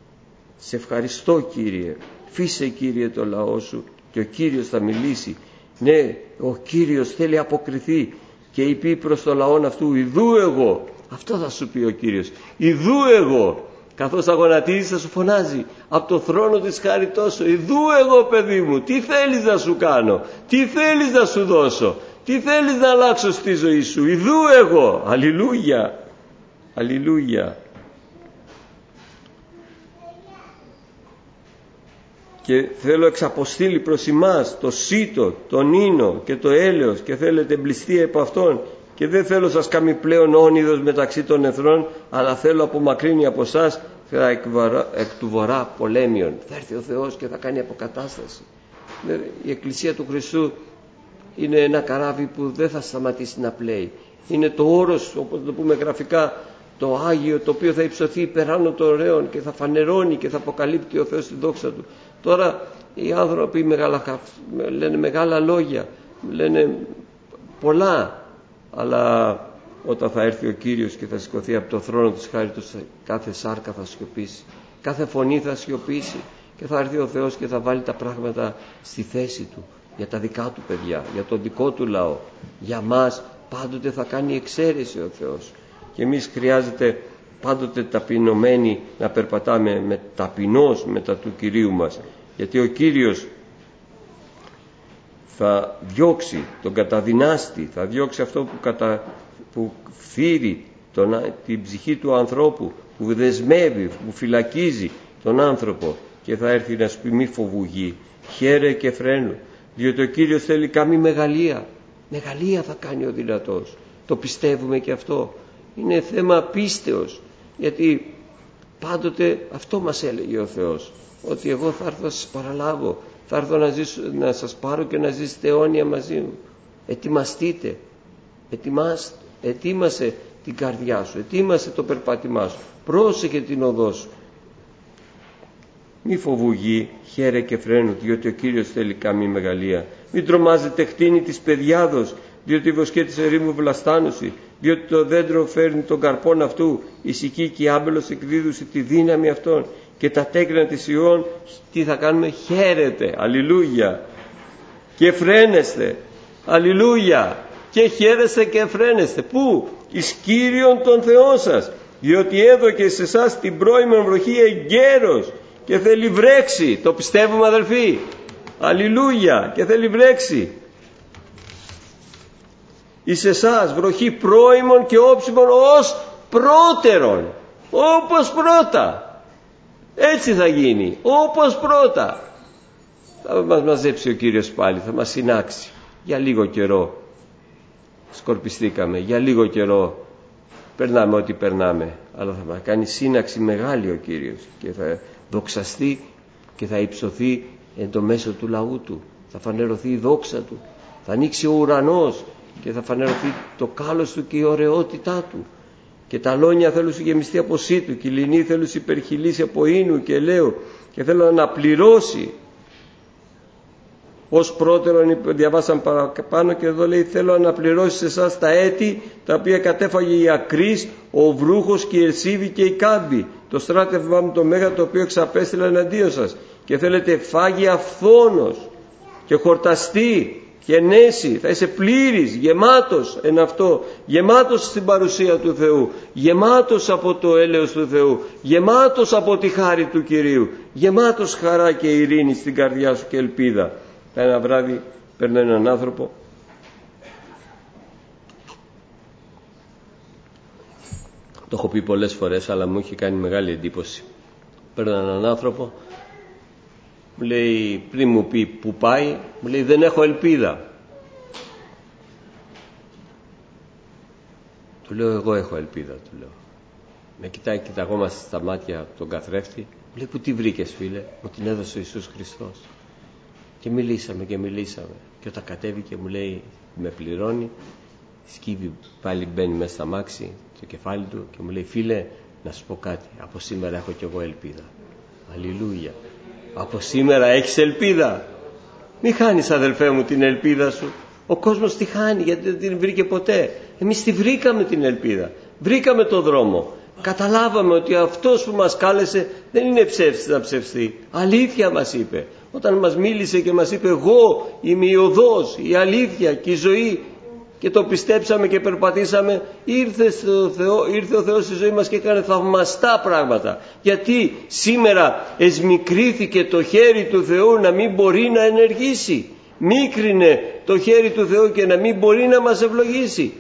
Σε ευχαριστώ, Κύριε. Φύσε, Κύριε, το λαό σου και ο Κύριος θα μιλήσει. Ναι, ο Κύριος θέλει αποκριθεί και είπε προς το λαό αυτού: ιδού εγώ. Αυτό θα σου πει ο Κύριος: ιδού εγώ. Καθώς θα γονατίζεις θα σου φωνάζει από το θρόνο της χάριτός σου: ιδού εγώ, παιδί μου, τι θέλεις να σου κάνω, τι θέλεις να σου δώσω, τι θέλεις να αλλάξω στη ζωή σου, ιδού εγώ. Αλληλούια, αλληλούια. Και θέλω εξαποστήλη προς εμάς το σύτο, τον ίνο και το έλεος, και θέλετε εμπληστεί από αυτόν, και δεν θέλω σας κάνει πλέον όνειδος μεταξύ των εθνών, αλλά θέλω απομακρύνει από εσάς εκ του βορρά πολέμιων. Θα έρθει ο Θεός και θα κάνει αποκατάσταση. Η Εκκλησία του Χριστού είναι ένα καράβι που δεν θα σταματήσει να πλέει. Είναι το όρος, όπως το πούμε γραφικά, το Άγιο, το οποίο θα υψωθεί υπεράνω των ωραίων και θα φανερώνει και θα αποκαλύπτει ο Θεός την δόξα Του. Τώρα οι άνθρωποι μεγάλα, λένε μεγάλα λόγια, λένε πολλά, αλλά όταν θα έρθει ο Κύριος και θα σηκωθεί από το θρόνο της χάριτος, κάθε σάρκα θα σιωπήσει, κάθε φωνή θα σιωπήσει, και θα έρθει ο Θεός και θα βάλει τα πράγματα στη θέση Του για τα δικά Του παιδιά, για τον δικό Του λαό. Για μας πάντοτε θα κάνει εξαίρεση ο Θεός, και εμείς χρειάζεται πάντοτε ταπεινωμένοι να περπατάμε με ταπεινώς μετά του Κυρίου μας, γιατί ο Κύριος θα διώξει τον καταδυνάστη, θα διώξει αυτό που, κατα... που φθείρει τον... την ψυχή του ανθρώπου, που δεσμεύει, που φυλακίζει τον άνθρωπο, και θα έρθει να σου πει: μη φοβουγεί, χαίρε και φρένου, διότι ο Κύριος θέλει καμή μεγαλεία. Μεγαλεία θα κάνει ο δυνατός. Το πιστεύουμε και αυτό. Είναι θέμα πίστεως, γιατί πάντοτε αυτό μας έλεγε ο Θεός, ότι εγώ θα έρθω να σας παραλάβω, θα έρθω να, ζήσω, να σας πάρω και να ζήσετε αιώνια μαζί μου. Ετοιμαστείτε, ετοιμάσαι, ετοίμασε την καρδιά σου, ετοίμασε το περπάτημά σου, πρόσεχε την οδό σου. Μη φοβού γη, χαίρε και φρένου, διότι ο Κύριος θέλει καμή μεγαλεία. Μην τρομάζετε χτίνη της παιδιάδος, διότι η βοσκέ της ερήμου βλαστάνουση, διότι το δέντρο φέρνει τον καρπόν αυτού, η σική και η άμπελος εκδίδουση τη δύναμη αυτών, και τα τέκνα της Ιών, τι θα κάνουμε, χαίρετε, αλληλούια, και φρένεστε, αλληλούια, και χαίρεστε και φρένεστε. Πού? Εις Κύριον τον Θεό σας, διότι έδωκε σε εσάς την πρώιμη βροχή εγκαίρος, και θέλει βρέξει. Το πιστεύουμε, αδελφοί? Αλληλούια, και θέλει βρέξει. Εις εσάς βροχή πρώιμων και όψιμων ως πρώτερον, όπως πρώτα. Έτσι θα γίνει, όπως πρώτα. Θα μας μαζέψει ο Κύριος πάλι, θα μας συνάξει. Για λίγο καιρό σκορπιστήκαμε, για λίγο καιρό περνάμε ό,τι περνάμε, αλλά θα μας κάνει σύναξη μεγάλη ο Κύριος, και θα δοξαστεί και θα υψωθεί εν το μέσο του λαού του. Θα φανερωθεί η δόξα του, θα ανοίξει ο ουρανός και θα φανερωθεί το κάλος του και η ωραιότητά του. Και τα λόνια θέλουν γεμιστεί από σύτου, και η λινή θέλουν υπερχιλήσει από ίνου και ελαίου, και θέλω να αναπληρώσει. Ως πρώτερον διαβάσαμε παραπάνω, και εδώ λέει, θέλω να αναπληρώσει σε εσάς τα έτη τα οποία κατέφαγε η Ακρής, ο Βρούχος και η Ερσίδη και η Κάμπη, το στράτευμά μου το μέγα, το οποίο εξαπέστειλα εναντίον σας. Και θέλετε φάγει αυθόνος και χορταστεί και νέσει, θα είσαι πλήρης, γεμάτος εν αυτό, γεμάτος στην παρουσία του Θεού, γεμάτος από το έλεος του Θεού, γεμάτος από τη χάρη του Κυρίου, γεμάτος χαρά και ειρήνη στην καρδιά σου και ελπίδα. Ένα βράδυ παίρνω έναν άνθρωπο, το έχω πει πολλές φορές, αλλά μου είχε κάνει μεγάλη εντύπωση. Παίρνω έναν άνθρωπο, μου λέει, πριν μου πει που πάει, μου λέει, δεν έχω ελπίδα. Του λέω, εγώ έχω ελπίδα, του λέω. Με κοιτάει, κοιταγόμαστε στα μάτια τον καθρέφτη, μου λέει, που τι βρήκες, φίλε? Μου την έδωσε ο Ιησούς Χριστός. Και μιλήσαμε και μιλήσαμε, και όταν κατέβηκε μου λέει, με πληρώνει, σκύβει, πάλι μπαίνει μέσα στα μάξι, στο κεφάλι του, και μου λέει, φίλε, να σου πω κάτι, από σήμερα έχω κι εγώ ελπίδα. Αλληλούια. Από σήμερα έχεις ελπίδα. Μη χάνεις, αδελφέ μου, την ελπίδα σου. Ο κόσμος τη χάνει γιατί δεν την βρήκε ποτέ. Εμείς τη βρήκαμε την ελπίδα, βρήκαμε το δρόμο. Καταλάβαμε ότι αυτός που μας κάλεσε δεν είναι ψεύτης να ψευστεί. Αλήθεια μας είπε. Όταν μας μίλησε και μας είπε, εγώ είμαι η οδός, η αλήθεια και η ζωή, και το πιστέψαμε και περπατήσαμε, ήρθε, στο Θεό, ήρθε ο Θεός στη ζωή μας και έκανε θαυμαστά πράγματα. Γιατί σήμερα εσμικρύθηκε το χέρι του Θεού να μην μπορεί να ενεργήσει. Μίκρινε το χέρι του Θεού και να μην μπορεί να μας ευλογήσει.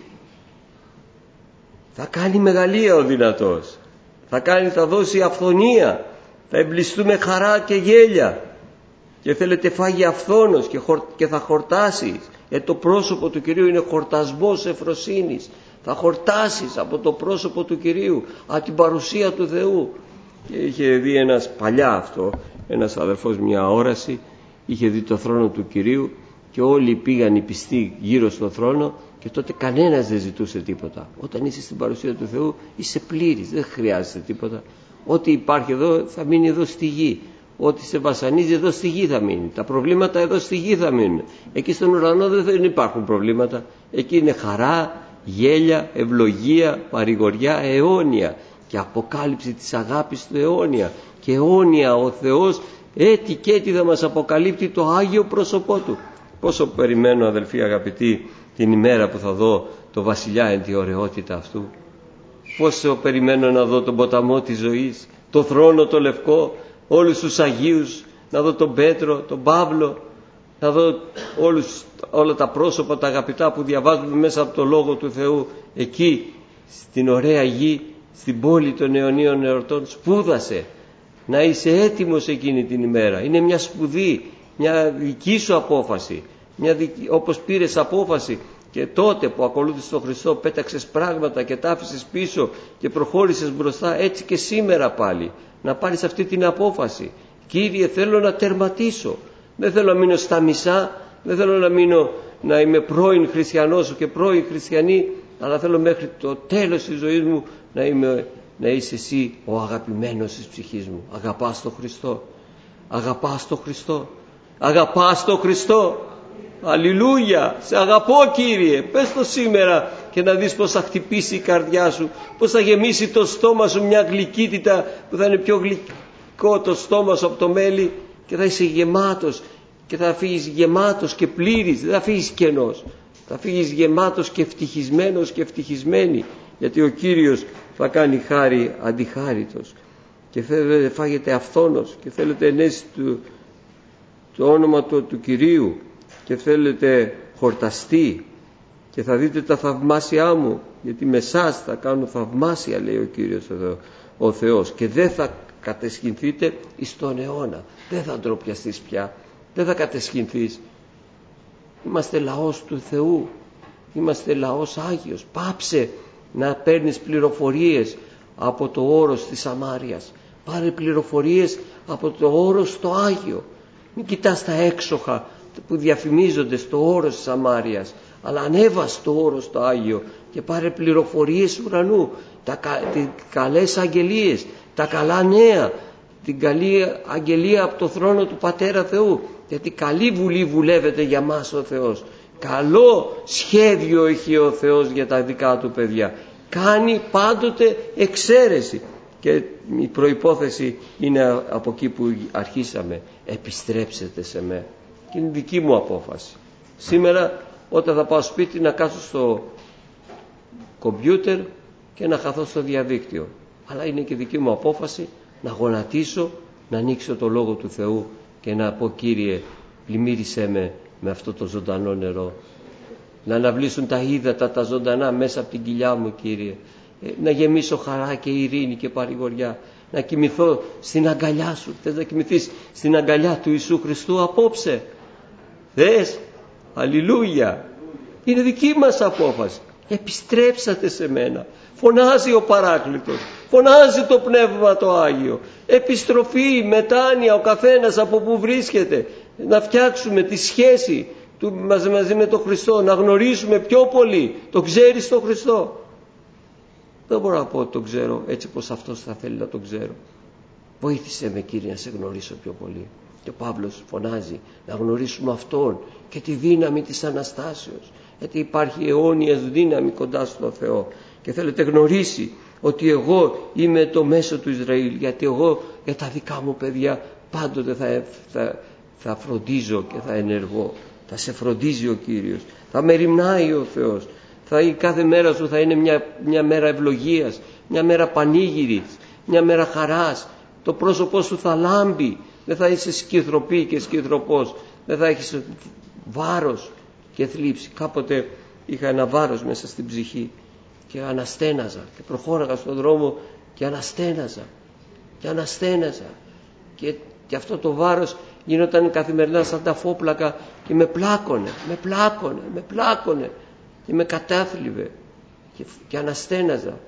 Θα κάνει μεγαλεία ο δυνατός. Θα κάνει, θα δώσει αυθονία. Θα εμπλιστούμε χαρά και γέλια. Και θέλετε φάγει αυθόνος και, χορ, και θα χορτάσεις. Ε, το πρόσωπο του Κυρίου είναι χορτασμός ευφροσύνης. Θα χορτάσεις από το πρόσωπο του Κυρίου, από την παρουσία του Θεού. Και είχε δει ένας, παλιά αυτό, ένας αδερφός μια όραση, είχε δει το θρόνο του Κυρίου και όλοι πήγαν οι πιστοί γύρω στο θρόνο, και τότε κανένας δεν ζητούσε τίποτα. Όταν είσαι στην παρουσία του Θεού είσαι πλήρης, δεν χρειάζεται τίποτα. Ό,τι υπάρχει εδώ θα μείνει εδώ στη γη. Ό,τι σε βασανίζει εδώ στη γη θα μείνει. Τα προβλήματα εδώ στη γη θα μείνουν. Εκεί στον ουρανό δεν υπάρχουν προβλήματα. Εκεί είναι χαρά, γέλια, ευλογία, παρηγοριά αιώνια και αποκάλυψη της αγάπης του αιώνια. Και αιώνια ο Θεός έτη και έτη θα μας αποκαλύπτει το Άγιο πρόσωπό Του. Πόσο περιμένω, αδελφοί αγαπητοί, την ημέρα που θα δω το βασιλιά εν τη ωραιότητα αυτού. Πόσο περιμένω να δω τον ποταμό της ζωής, το θρόνο το λευκό, όλους τους Αγίους, να δω τον Πέτρο, τον Παύλο, να δω όλους, όλα τα πρόσωπα τα αγαπητά που διαβάζουμε μέσα από το Λόγο του Θεού, εκεί στην ωραία γη, στην πόλη των αιωνίων εορτών. Σπούδασε να είσαι έτοιμος εκείνη την ημέρα. Είναι μια σπουδή, μια δική σου απόφαση, μια δική, όπως πήρες απόφαση και τότε που ακολούθησες τον Χριστό, πέταξες πράγματα και τα άφησες πίσω και προχώρησες μπροστά, έτσι και σήμερα πάλι να πάρεις αυτή την απόφαση. Κύριε, θέλω να τερματίσω, δεν θέλω να μείνω στα μισά, δεν θέλω να μείνω να είμαι πρώην χριστιανός και πρώην χριστιανή, αλλά θέλω μέχρι το τέλος της ζωής μου να, είμαι, να είσαι εσύ ο αγαπημένος της ψυχής μου. Αγαπάς τον Χριστό, αγαπάς τον Χριστό, αγαπάς τον Χριστό. Αλληλούια, σε αγαπώ Κύριε. Πες το σήμερα και να δεις πως θα χτυπήσει η καρδιά σου, πως θα γεμίσει το στόμα σου μια γλυκύτητα που θα είναι πιο γλυκό το στόμα σου από το μέλι, και θα είσαι γεμάτος και θα φύγεις γεμάτος και πλήρης, δεν θα φύγεις κενός, θα φύγεις γεμάτος και ευτυχισμένος και ευτυχισμένη, γιατί ο Κύριος θα κάνει χάρη αντιχάριτος. Και θέλετε φάγετε αυθόνος και θέλετε ενέσει του, το όνομα του, του Κυρίου, και θέλετε χορταστεί και θα δείτε τα θαυμάσια μου, γιατί με εσάς θα κάνω θαυμάσια, λέει ο Κύριος εδώ, ο Θεός, και δεν θα κατεσχυνθείτε εις τον αιώνα. Δεν θα ντροπιαστείς πια, δεν θα κατεσχυνθείς. Είμαστε λαός του Θεού, είμαστε λαός Άγιος. Πάψε να παίρνεις πληροφορίες από το όρος της Σαμάριας, πάρε πληροφορίες από το όρος το Άγιο. Μην κοιτάς τα έξοχα που διαφημίζονται στο όρος της Σαμάριας, αλλά ανέβα στο όρος το Άγιο και πάρε πληροφορίες ουρανού, τα, τις καλές αγγελίες, τα καλά νέα, την καλή αγγελία από το θρόνο του Πατέρα Θεού, γιατί καλή βουλή βουλεύεται για μας ο Θεός. Καλό σχέδιο έχει ο Θεός για τα δικά του παιδιά. Κάνει πάντοτε εξαίρεση, και η προϋπόθεση είναι από εκεί που αρχίσαμε: επιστρέψετε σε μέ. Και είναι δική μου απόφαση σήμερα, όταν θα πάω σπίτι, να κάτσω στο κομπιούτερ και να χαθώ στο διαδίκτυο. Αλλά είναι και δική μου απόφαση να γονατίσω, να ανοίξω το Λόγο του Θεού και να πω: Κύριε, πλημμύρισέ με με αυτό το ζωντανό νερό, να αναβλήσουν τα ύδατα τα ζωντανά μέσα από την κοιλιά μου, Κύριε, να γεμίσω χαρά και ειρήνη και παρηγοριά, να κοιμηθώ στην αγκαλιά σου. Θες να κοιμηθείς στην αγκαλιά του Ιησού Χριστού απόψε? Θες? Αλληλούια. Είναι δική μας απόφαση. Επιστρέψατε σε μένα. Φωνάζει ο Παράκλητος, φωνάζει το Πνεύμα το Άγιο. Επιστροφή, μετάνοια, ο καθένας από που βρίσκεται, να φτιάξουμε τη σχέση του μαζί, μαζί με τον Χριστό, να γνωρίσουμε πιο πολύ. Το ξέρεις τον Χριστό? Δεν μπορώ να πω ότι τον ξέρω έτσι πως αυτός θα θέλει να τον ξέρω. Βοήθησε με, Κύριε, να σε γνωρίσω πιο πολύ. Και ο Παύλος φωνάζει να γνωρίσουμε Αυτόν και τη δύναμη της Αναστάσεως, γιατί υπάρχει αιώνιας δύναμη κοντά στο Θεό. Και θέλετε γνωρίσει ότι εγώ είμαι το μέσο του Ισραήλ, γιατί εγώ για τα δικά μου παιδιά πάντοτε θα, θα, θα φροντίζω και θα ενεργώ. Θα σε φροντίζει ο Κύριος, θα με ρημνάει ο Θεός. Θα, η κάθε μέρα σου θα είναι μια, μια μέρα ευλογίας, μια μέρα πανήγυρης, μια μέρα χαράς. Το πρόσωπό σου θα λάμπει, δεν θα είσαι σκυθροπή και σκυθροπός, δεν θα έχεις βάρος και θλίψη. Κάποτε είχα ένα βάρος μέσα στην ψυχή και αναστέναζα και προχώραγα στον δρόμο και αναστέναζα και αναστέναζα και, και αυτό το βάρος γινόταν καθημερινά σαν τα φόπλακα και με πλάκωνε, με πλάκωνε, με πλάκωνε και με κατάθλιβε και, και αναστέναζα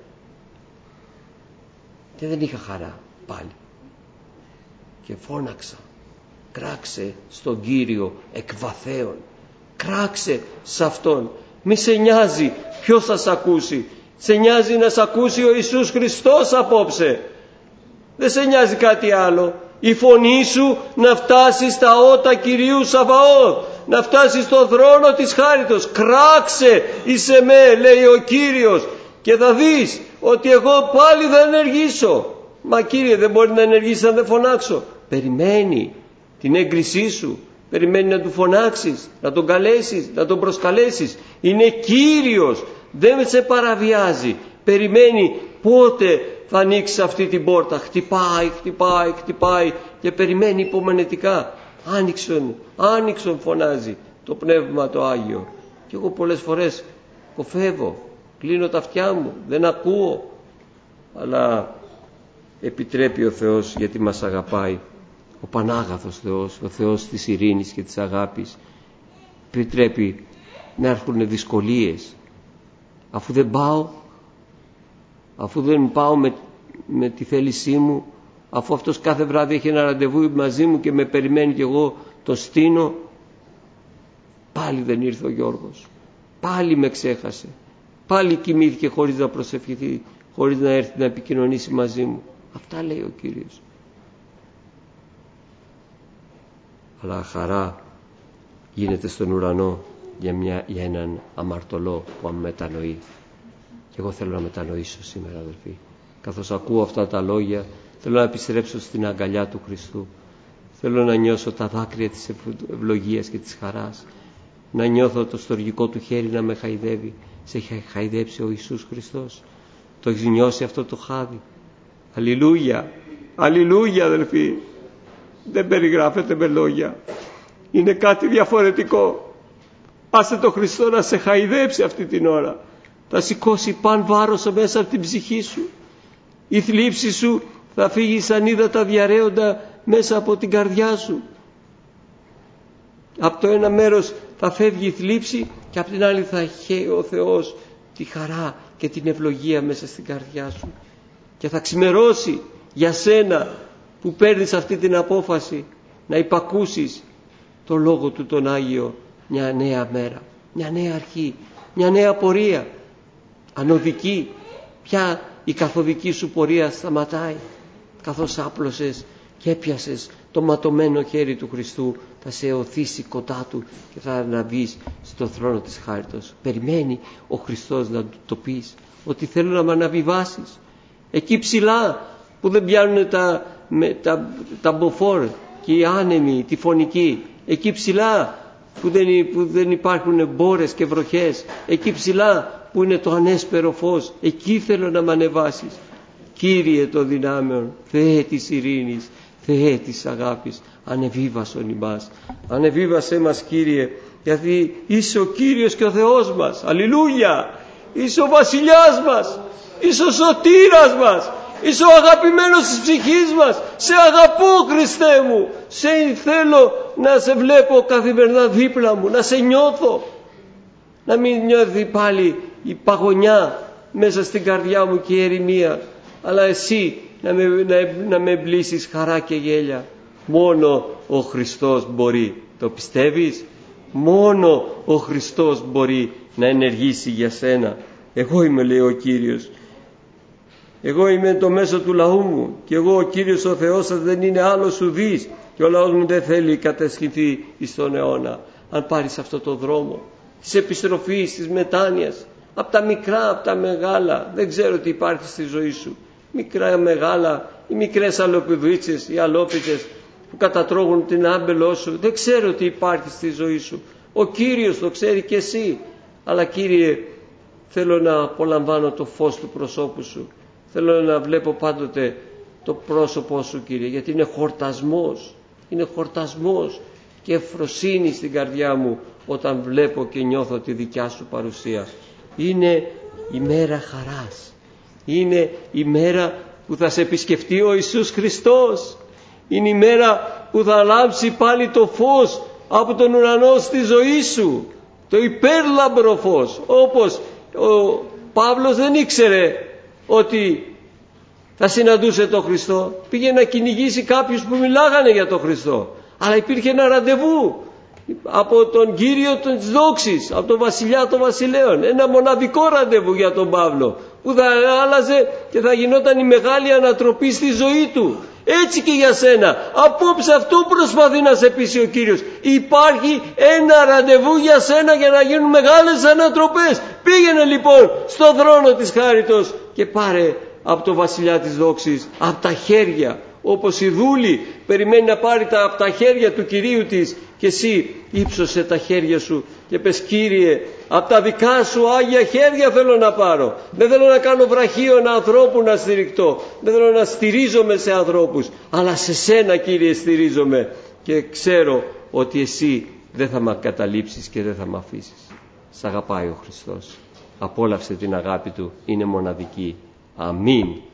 και δεν είχα χαρά πάλι. Και φώναξα: κράξε στον Κύριο εκ βαθέων, κράξε σε Αυτόν. Μη σε νοιάζει ποιος θα σ' ακούσει, σε νοιάζει να σ' ακούσει ο Ιησούς Χριστός απόψε. Δεν σε νοιάζει κάτι άλλο. Η φωνή σου να φτάσει στα ότα Κυρίου Σαβαώθ, να φτάσει στον θρόνο της χάριτος. Κράξε εις εμέ, λέει ο Κύριος, και θα δεις ότι εγώ πάλι θα ενεργήσω. Μα Κύριε, δεν μπορεί να ενεργήσει αν δεν φωνάξω. Περιμένει την έγκρισή σου, περιμένει να του φωνάξεις, να τον καλέσεις, να τον προσκαλέσεις. Είναι Κύριος, δεν σε παραβιάζει. Περιμένει πότε θα ανοίξει αυτή την πόρτα. Χτυπάει, χτυπάει, χτυπάει και περιμένει υπομονετικά. Άνοιξον, άνοιξον, φωνάζει το Πνεύμα το Άγιο. Και εγώ πολλές φορές κοφεύω, κλείνω τα αυτιά μου, δεν ακούω. Αλλά επιτρέπει ο Θεός, γιατί μας αγαπάει. Ο Πανάγαθος Θεός, ο Θεός της ειρήνης και της αγάπης, επιτρέπει να έρχουν δυσκολίες. Αφού δεν πάω, αφού δεν πάω με, με τη θέλησή μου, αφού αυτός κάθε βράδυ έχει ένα ραντεβού μαζί μου και με περιμένει και εγώ το στείνω, Πάλι δεν ήρθε ο Γιώργος, πάλι με ξέχασε, πάλι κοιμήθηκε χωρίς να προσευχηθεί, χωρίς να έρθει να επικοινωνήσει μαζί μου. Αυτά λέει ο Κύριος. Αλλά χαρά γίνεται στον ουρανό για, μια, για έναν αμαρτωλό που αμετανοεί. Και εγώ θέλω να μετανοήσω σήμερα, αδελφοί. Καθώς ακούω αυτά τα λόγια, θέλω να επιστρέψω στην αγκαλιά του Χριστού. Θέλω να νιώσω τα δάκρυα της ευλογίας και της χαράς. Να νιώθω το στοργικό του χέρι να με χαϊδεύει. Σε έχει χαϊδέψει ο Ιησούς Χριστός. Το έχεις νιώσει αυτό το χάδι? Αλληλούια, αλληλούια, αδελφοί. Δεν περιγράφεται με λόγια. Είναι κάτι διαφορετικό. Άσε το Χριστό να σε χαϊδέψει αυτή την ώρα. Θα σηκώσει παν βάρος μέσα από την ψυχή σου. Η θλίψη σου θα φύγει σαν ύδατα διαρρέοντα μέσα από την καρδιά σου. Από το ένα μέρος θα φεύγει η θλίψη και από την άλλη θα έχει ο Θεός τη χαρά και την ευλογία μέσα στην καρδιά σου. Και θα ξημερώσει για σένα που παίρνεις αυτή την απόφαση να υπακούσεις το Λόγο του τον Άγιο, μια νέα μέρα, μια νέα αρχή, μια νέα πορεία ανωδική. Πια η καθοδική σου πορεία σταματάει, καθώς άπλωσες και έπιασες το ματωμένο χέρι του Χριστού. Θα σε οθήσει κοντά του και θα αναβείς στο θρόνο της χάριτος. Περιμένει ο Χριστός να του το πεις, ότι θέλω να με αναβιβάσεις εκεί ψηλά που δεν πιάνουν τα, με, τα, τα μποφόρ και οι άνεμοι, τη φωνική. Εκεί ψηλά που δεν, που δεν υπάρχουν μπόρες και βροχές. Εκεί ψηλά που είναι το ανέσπερο φως. Εκεί θέλω να με ανεβάσεις. Κύριε των δυνάμεων, Θεέ της ειρήνης, Θεέ της αγάπης, ανεβίβασον ημάς. Ανεβίβασέ μας, Κύριε, γιατί είσαι ο Κύριος και ο Θεός μας. Αλληλούια! Είσαι ο βασιλιάς μας, είσαι ο σωτήρας μας, είσαι ο αγαπημένος της ψυχής μας. Σε αγαπώ, Χριστέ μου. Σε θέλω να σε βλέπω καθημερινά δίπλα μου, να σε νιώθω. Να μην νιώθει πάλι η παγωνιά μέσα στην καρδιά μου και η ερημία, αλλά εσύ να με, να, να με εμπλήσεις χαρά και γέλια. Μόνο ο Χριστός μπορεί. Το πιστεύεις? Μόνο ο Χριστός μπορεί να ενεργήσει για σένα. Εγώ είμαι, λέει ο Κύριος. Εγώ είμαι το μέσο του λαού μου και εγώ ο Κύριος ο Θεός σας δεν είναι άλλος ουδής, και ο λαός μου δεν θέλει κατασχηθεί εις τον αιώνα. Αν πάρεις αυτό το δρόμο της επιστροφής, της μετάνοιας, από τα μικρά, από τα μεγάλα, δεν ξέρω τι υπάρχει στη ζωή σου, μικρά μεγάλα, οι μικρές αλοπιδουίτσες, οι αλόπιτες που κατατρώγουν την άμπελό σου, δεν ξέρω τι υπάρχει στη ζωή σου. Ο Κύριος το ξέρει και εσύ. Αλλά, Κύριε, θέλω να απολαμβάνω το φως του προσώπου σου. Θέλω να βλέπω πάντοτε το πρόσωπό σου, Κύριε, γιατί είναι χορτασμός. Είναι χορτασμός και ευφροσύνη στην καρδιά μου όταν βλέπω και νιώθω τη δικιά σου παρουσία. Είναι η μέρα χαράς. Είναι η μέρα που θα σε επισκεφτεί ο Ιησούς Χριστός. Είναι η μέρα που θα λάμψει πάλι το φως από τον ουρανό στη ζωή σου. Το υπέρλαμπρο φως. Όπως ο Παύλος δεν ήξερε ότι θα συναντούσε τον Χριστό. Πήγε να κυνηγήσει κάποιους που μιλάγανε για τον Χριστό. Αλλά υπήρχε ένα ραντεβού από τον Κύριο της δόξης, από τον Βασιλιά των Βασιλέων. Ένα μοναδικό ραντεβού για τον Παύλο, που θα άλλαζε και θα γινόταν η μεγάλη ανατροπή στη ζωή του. Έτσι και για σένα. Απόψε αυτό προσπαθεί να σε πείσει ο Κύριος. Υπάρχει ένα ραντεβού για σένα για να γίνουν μεγάλες ανατροπές. Πήγαινε λοιπόν στον θρόνο της χάριτος και πάρε από το Βασιλιά της δόξης, από τα χέρια, όπως η δούλη περιμένει να πάρει τα, από τα χέρια του Κυρίου της, και εσύ ύψωσε τα χέρια σου και πες, Κύριε, από τα δικά σου Άγια χέρια θέλω να πάρω. Δεν θέλω να κάνω βραχίωνα ανθρώπου να στηριχτώ, δεν θέλω να στηρίζομαι σε ανθρώπους, αλλά σε σένα, Κύριε, στηρίζομαι και ξέρω ότι εσύ δεν θα με καταλήψεις και δεν θα με αφήσεις. Σ' αγαπάει ο Χριστός. Απόλαυσε την αγάπη του, είναι μοναδική. Αμήν.